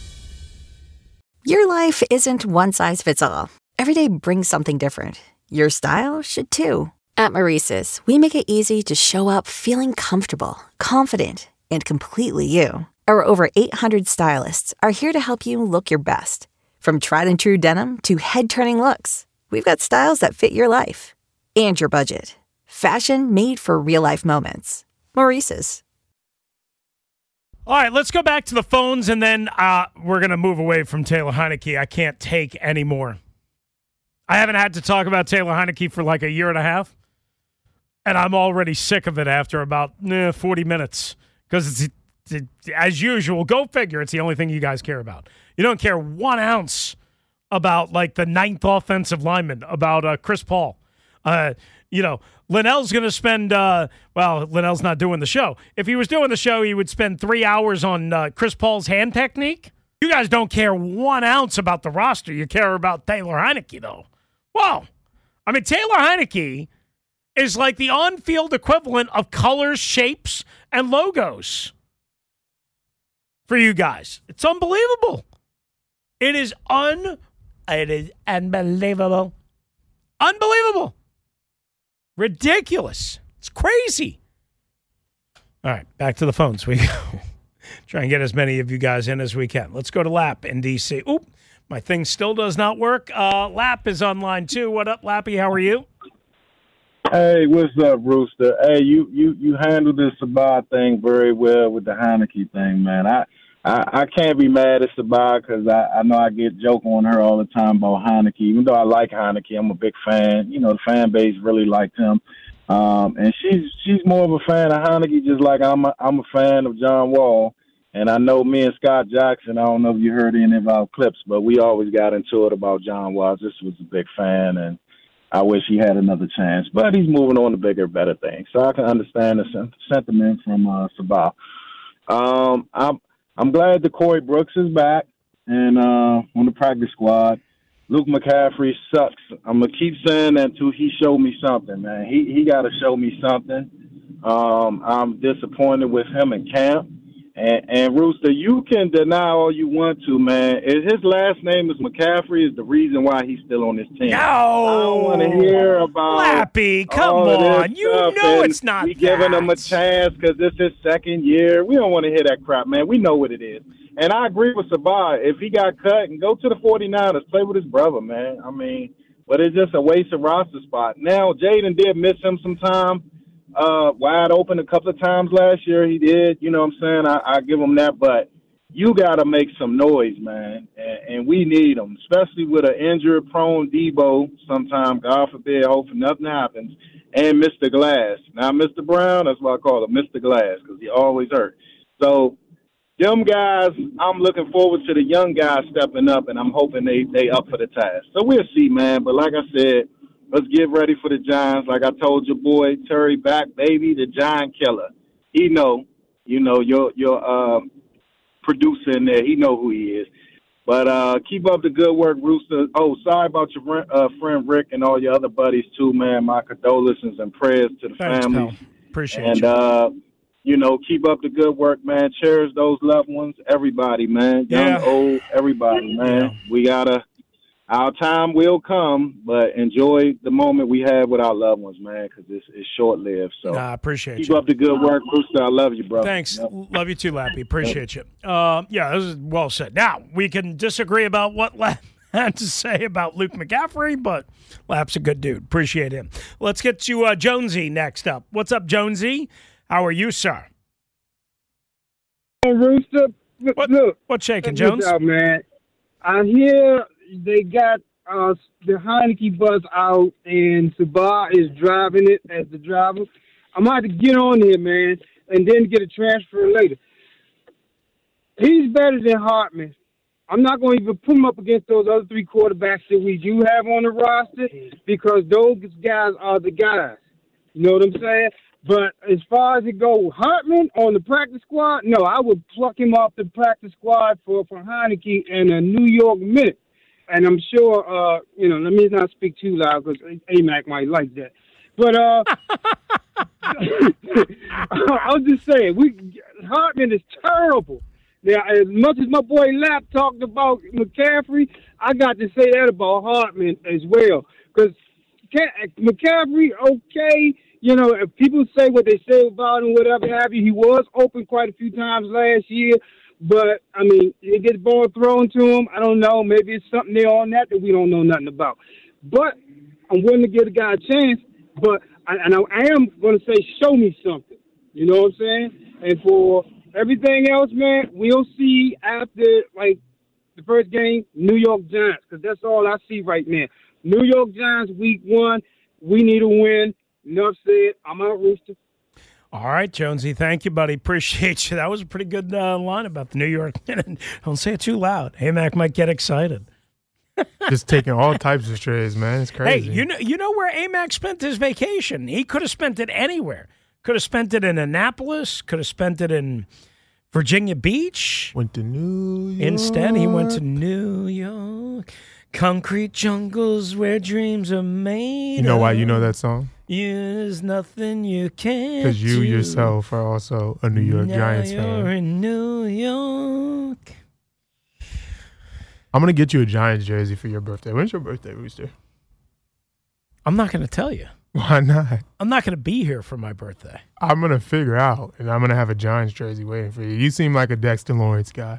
Your life isn't one size fits all. Every day brings something different. Your style should too. At Maurice's, we make it easy to show up feeling comfortable, confident, and completely you. Our over 800 stylists are here to help you look your best. From tried and true denim to head-turning looks, we've got styles that fit your life and your budget. Fashion made for real-life moments. Maurice's. All right, let's go back to the phones, and then we're going to move away from Taylor Heinicke. I can't take any more. I haven't had to talk about Taylor Heinicke for like a year and a half, and I'm already sick of it after about 40 minutes because it's, as usual, go figure, it's the only thing you guys care about. You don't care 1 ounce about, like, the 9th offensive lineman, about Chris Paul. Linnell's going to spend, Linnell's not doing the show. If he was doing the show, he would spend 3 hours on Chris Paul's hand technique. You guys don't care 1 ounce about the roster. You care about Taylor Heinicke, though. Whoa. I mean, Taylor Heinicke is like the on-field equivalent of colors, shapes, and logos for you guys. It's unbelievable. It is unbelievable. Unbelievable. Ridiculous. It's crazy. All right, back to the phones we go. Try and get as many of you guys in as we can. Let's go to Lap in D.C. Oop, my thing still does not work. Lap is on line 2. What up, Lappy? How are you? Hey, what's up, Rooster? Hey, you handled this Sabah thing very well with the Heinicke thing, man. I can't be mad at Sabah because I know I get joke on her all the time about Heinicke. Even though I like Heinicke, I'm a big fan. You know, the fan base really liked him. And she's more of a fan of Heinicke, just like I'm a fan of John Wall. And I know me and Scott Jackson, I don't know if you heard any of our clips, but we always got into it about John Wall. Just was a big fan, and I wish he had another chance. But he's moving on to bigger, better things. So I can understand the sentiment from Sabah. I'm glad that Corey Brooks is back and on the practice squad. Luke McCaffrey sucks. I'm going to keep saying that until he showed me something, man. He got to show me something. I'm disappointed with him in camp. And Rooster, you can deny all you want to, man. His last name is McCaffrey is the reason why he's still on this team. No! I don't want to hear about Lappy, come on. You know it's not we giving him a chance because this is his second year. We don't want to hear that crap, man. We know what it is. And I agree with Sabah. If he got cut, and go to the 49ers, play with his brother, man. I mean, but it's just a waste of roster spot. Now, Jaden did miss him some time. Wide open a couple of times last year. He did, you know what I'm saying? I give him that, but you got to make some noise, man, and we need him, especially with an injury-prone Debo sometime, God forbid, hopefully nothing happens, and Mr. Glass. Now, Mr. Brown, that's what I call him, Mr. Glass, because he always hurt. So, them guys, I'm looking forward to the young guys stepping up, and I'm hoping they up for the task. So, we'll see, man, but like I said, let's get ready for the Giants. Like I told your boy, Terry back, baby, the Giant killer. He know, your producer in there, he know who he is. But keep up the good work, Rooster. Oh, sorry about your friend Rick and all your other buddies too, man. My condolences and prayers to the family. Appreciate you. Keep up the good work, man. Cherish those loved ones, everybody, man. Young, old, everybody, man. Yeah. We our time will come, but enjoy the moment we have with our loved ones, man, because it's short-lived. So I appreciate Keep up the good work, Rooster. I love you, bro. Thanks. Yep. Love you too, Lappy. Appreciate you. This is well said. Now, we can disagree about what had to say about Luke McCaffrey, but Lap's a good dude. Appreciate him. Let's get to Jonesy next up. What's up, Jonesy? How are you, sir? Hey, Rooster. Look, what's shaking, Jones? Out, man. I hear they got the Heineke bus out, and Sabah is driving it as the driver. I'm going to have to get on here, man, and then get a transfer later. He's better than Hartman. I'm not going to even put him up against those other three quarterbacks that we do have on the roster because those guys are the guys. You know what I'm saying? But as far as it goes, Hartman on the practice squad, no, I would pluck him off the practice squad for Heineke in a New York minute. And I'm sure, let me not speak too loud because AMAC might like that. But I'll just say, Hartman is terrible. Now, as much as my boy Lap talked about McCaffrey, I got to say that about Hartman as well. Because McCaffrey, okay, if people say what they say about him, whatever have you, he was open quite a few times last year. But, it gets ball thrown to him. I don't know. Maybe it's something there on that we don't know nothing about. But I'm willing to give the guy a chance. But I am going to say, show me something. You know what I'm saying? And for everything else, man, we'll see after, the first game, New York Giants, because that's all I see right now. New York Giants, week 1, we need a win. Enough said. I'm out, Rooster. All right, Jonesy. Thank you, buddy. Appreciate you. That was a pretty good line about the New York Minute. Don't say it too loud. AMAC might get excited. Just taking all types of strays, man. It's crazy. Hey, you know where AMAC spent his vacation? He could have spent it anywhere. Could have spent it in Annapolis. Could have spent it in Virginia Beach. Went to New York. Instead, he went to New York. Concrete jungles where dreams are made. You know why you know that song? There's nothing you can't Because you do. yourself are also a New York Giants fan. You're in New York. I'm going to get you a Giants jersey for your birthday. When's your birthday, Rooster? I'm not going to tell you. Why not? I'm not going to be here for my birthday. I'm going to figure out, and I'm going to have a Giants jersey waiting for you. You seem like a Dexter Lawrence guy.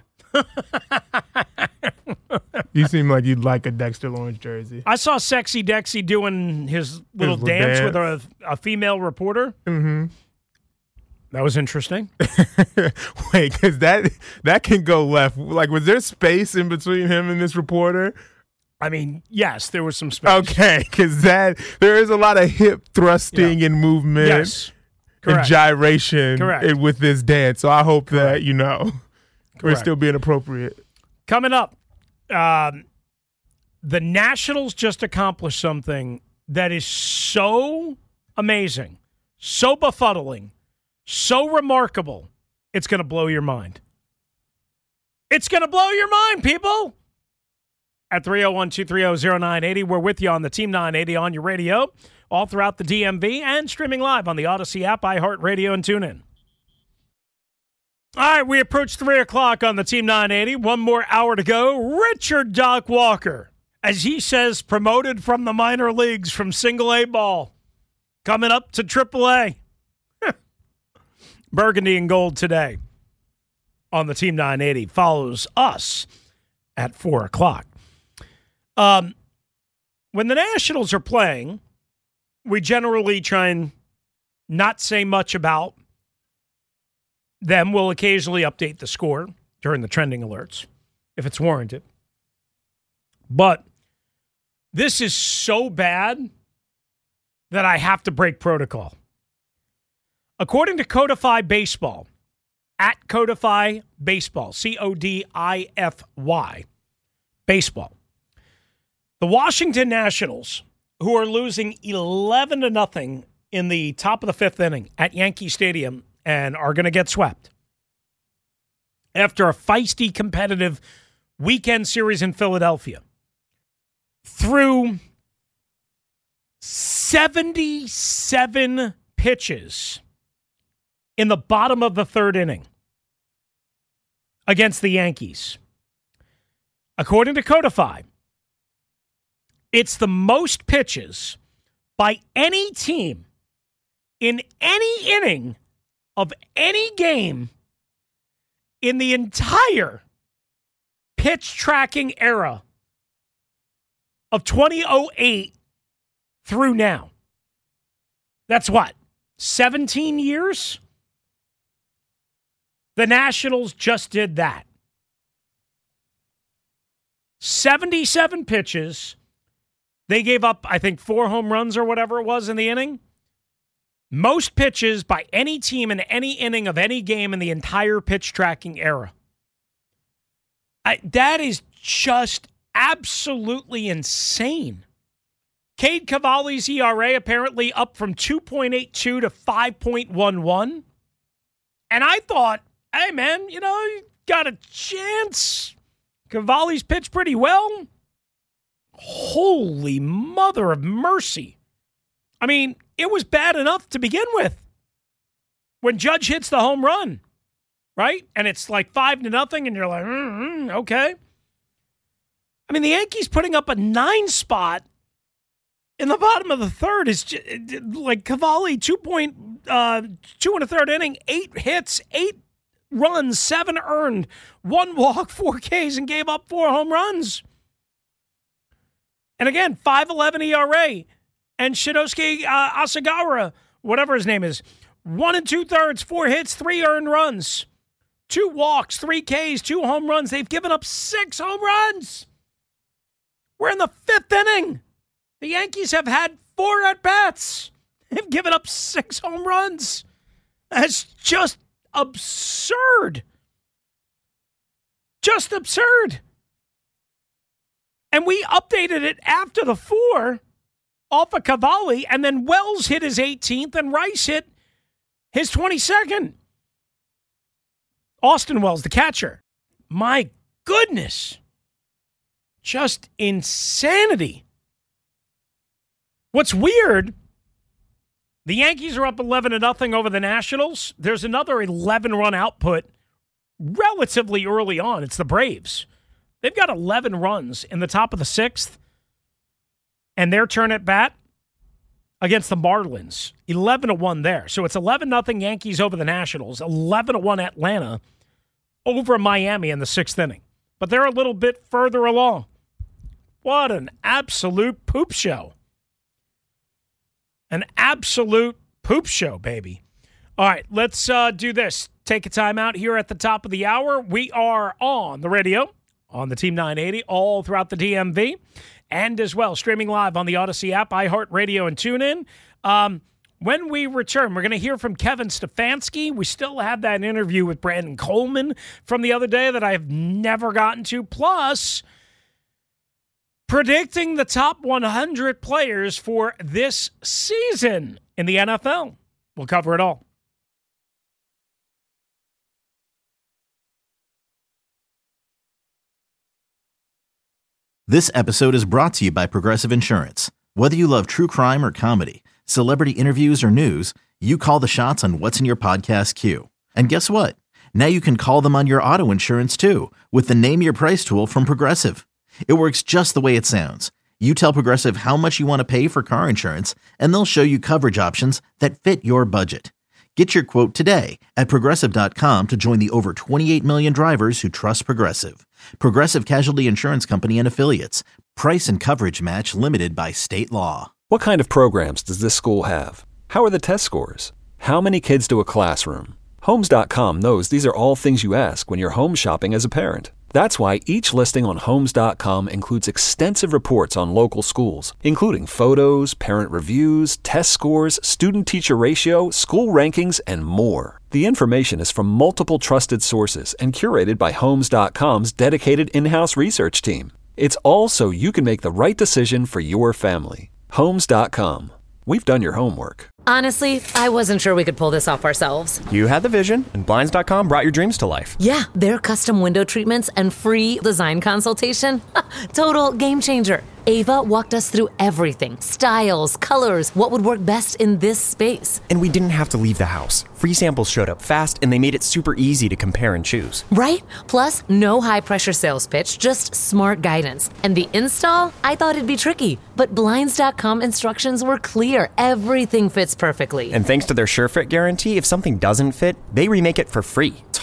You seem like you'd like a Dexter Lawrence jersey. I saw Sexy Dexy doing his little dance with a female reporter. Mm-hmm. That was interesting. Wait, because that can go left. Was there space in between him and this reporter? Yes, there was some space. Okay, because there is a lot of hip thrusting and movement. Yes, and gyration with this dance. So I hope that, we're still being appropriate. Coming up, the Nationals just accomplished something that is so amazing, so befuddling, so remarkable, it's going to blow your mind. It's going to blow your mind, people. At 301-230-0980, we're with you on the Team 980 on your radio, all throughout the DMV, and streaming live on the Odyssey app, iHeartRadio, and TuneIn. All right, we approach 3 o'clock on the Team 980. One more hour to go. Richard Doc Walker, as he says, promoted from the minor leagues from single A ball, coming up to triple A. Burgundy and gold today on the Team 980 follows us at 4 o'clock. When the Nationals are playing, we generally try and not say much about them. We'll occasionally update the score during the trending alerts if it's warranted. But this is so bad that I have to break protocol. According to Codify Baseball, at Codify Baseball, CODIFY, Baseball, the Washington Nationals, who are losing 11-0 in the top of the fifth inning at Yankee Stadium and are going to get swept after a feisty, competitive weekend series in Philadelphia, threw 77 pitches in the bottom of the third inning against the Yankees. According to Codify, it's the most pitches by any team in any inning of any game in the entire pitch tracking era of 2008 through now. That's what? 17 years? The Nationals just did that. 77 pitches. They gave up, I think, 4 home runs or whatever it was in the inning. Most pitches by any team in any inning of any game in the entire pitch tracking era. That is just absolutely insane. Cade Cavalli's ERA apparently up from 2.82 to 5.11. And I thought, hey, man, you got a chance. Cavalli's pitched pretty well. Holy mother of mercy. I mean, it was bad enough to begin with. When Judge hits the home run, right? And it's like 5-0, and you're like, okay. I mean, the Yankees putting up a 9 spot in the bottom of the third is just, like Cavalli, 2 1/3 inning, 8 hits, 8 runs, 7 earned, 1 walk, 4 Ks, and gave up 4 home runs. And again, 5.11 ERA. And Shinosuke Asagawa, whatever his name is, 1 2/3, 4 hits, 3 earned runs, 2 walks, 3 Ks, 2 home runs. They've given up 6 home runs. We're in the 5th inning. The Yankees have had 4 at-bats. They've given up 6 home runs. That's just absurd. Just absurd. And we updated it after the 4 off of Cavalli, and then Wells hit his 18th, and Rice hit his 22nd. Austin Wells, the catcher. My goodness. Just insanity. What's weird, the Yankees are up 11-0 over the Nationals. There's another 11-run output relatively early on. It's the Braves. They've got 11 runs in the top of the 6th. And their turn at bat against the Marlins, 11-1 there. So it's 11-0 Yankees over the Nationals, 11-1 Atlanta over Miami in the 6th inning. But they're a little bit further along. What an absolute poop show. An absolute poop show, baby. All right, let's do this. Take a time out here at the top of the hour. We are on the radio, on the Team 980, all throughout the DMV. And as well, streaming live on the Odyssey app, iHeartRadio, and TuneIn. When we return, we're going to hear from Kevin Stefanski. We still have that interview with Brandon Coleman from the other day that I've never gotten to. Plus, predicting the top 100 players for this season in the NFL. We'll cover it all. This episode is brought to you by Progressive Insurance. Whether you love true crime or comedy, celebrity interviews or news, you call the shots on what's in your podcast queue. And guess what? Now you can call them on your auto insurance too with the Name Your Price tool from Progressive. It works just the way it sounds. You tell Progressive how much you want to pay for car insurance, and they'll show you coverage options that fit your budget. Get your quote today at Progressive.com to join the over 28 million drivers who trust Progressive. Progressive Casualty Insurance Company and Affiliates. Price and coverage match limited by state law. What kind of programs does this school have? How are the test scores? How many kids do a classroom? Homes.com knows these are all things you ask when you're home shopping as a parent. That's why each listing on Homes.com includes extensive reports on local schools, including photos, parent reviews, test scores, student-teacher ratio, school rankings, and more. The information is from multiple trusted sources and curated by Homes.com's dedicated in-house research team. It's all so you can make the right decision for your family. Homes.com. We've done your homework. Honestly, I wasn't sure we could pull this off ourselves. You had the vision, and Blinds.com brought your dreams to life. Yeah, their custom window treatments and free design consultation. Total game changer. Ava walked us through everything. Styles, colors, what would work best in this space. And we didn't have to leave the house. Free samples showed up fast, and they made it super easy to compare and choose. Right? Plus, no high-pressure sales pitch, just smart guidance. And the install? I thought it'd be tricky. But Blinds.com instructions were clear. Everything fits perfectly. And thanks to their SureFit guarantee, if something doesn't fit, they remake it for free.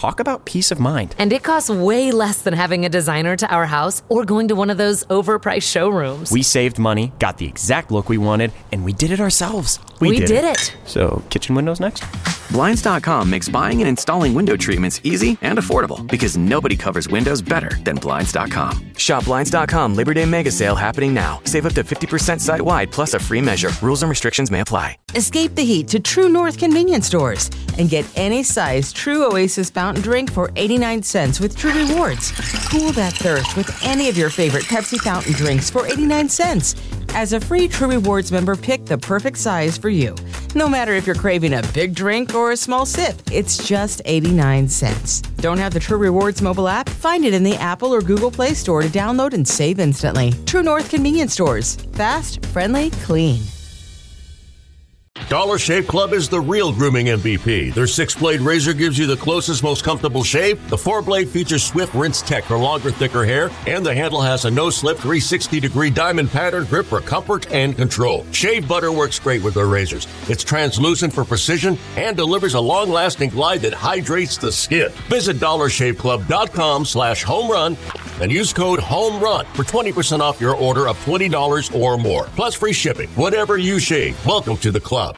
Talk about peace of mind. And it costs way less than having a designer to our house or going to one of those overpriced showrooms. We saved money, got the exact look we wanted, and we did it ourselves. We did it. So, kitchen windows next? Blinds.com makes buying and installing window treatments easy and affordable because nobody covers windows better than Blinds.com. Shop Blinds.com Labor Day Mega Sale happening now. Save up to 50% site-wide plus a free measure. Rules and restrictions may apply. Escape the heat to True North convenience stores and get any size True Oasis fountain drink for 89 cents with True Rewards. Cool that thirst with any of your favorite Pepsi fountain drinks for 89 cents. As a free True Rewards member, pick the perfect size for you. No matter if you're craving a big drink or a small sip, it's just 89 cents. Don't have the True Rewards mobile app? Find it in the Apple or Google Play Store to download and save instantly. True North convenience stores. Fast, friendly, clean. Dollar Shave Club is the real grooming MVP. Their 6-blade razor gives you the closest, most comfortable shave. The 4-blade features Swift Rinse Tech for longer, thicker hair, and the handle has a no-slip 360-degree diamond pattern grip for comfort and control. Shave butter works great with their razors. It's translucent for precision and delivers a long-lasting glide that hydrates the skin. Visit DollarShaveClub.com/homerun and use code HOMERUN for 20% off your order of $20 or more. Plus free shipping. Whatever you shave, welcome to the club.